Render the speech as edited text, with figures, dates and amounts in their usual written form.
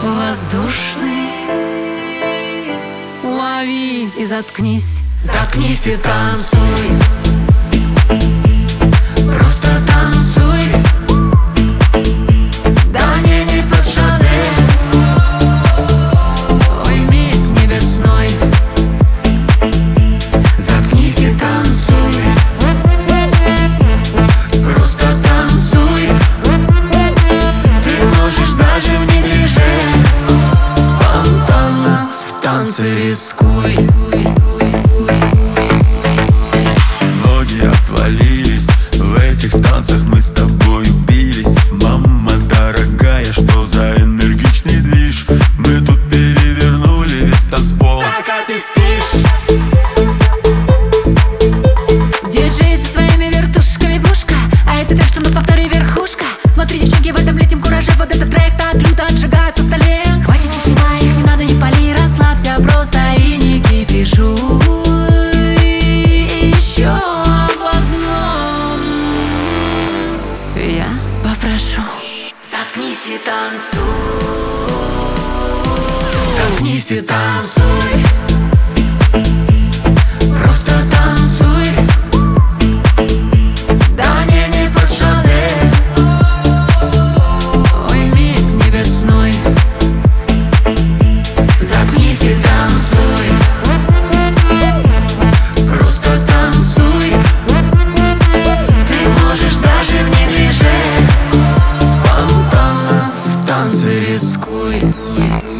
воздушный. Лови и заткнись, заткнись и танцуй. Просто танцуй. Да не под Шанель. Уймись небесной. Заткнись и танцуй. Просто танцуй. Ты можешь даже в неглиже. Спонтанно в танце рискуй. Ноги отвалились, в этих танцах мы с тобой бились. Мама дорогая, что за энергичный движ. Мы тут перевернули весь танцпол. Так, а ты спишь? Диджей со своими вертушками пушка. А это так, что на повторе верхушка. Смотри, девчонки, в этом летнем кураже. Под этот трек так люто отжигают на столе. Хватит, не снимай их, не надо, не пали. Расслабься просто и не кипишуй. Еще об одном я попрошу. Заткнись и танцуй. Заткнись и танцуй. Просто танцуй. Да не под Шанель. Уймись небесной. Заткнись и танцуй. Просто танцуй. Ты можешь даже в неглиже. Спонтанно в танце рискуй.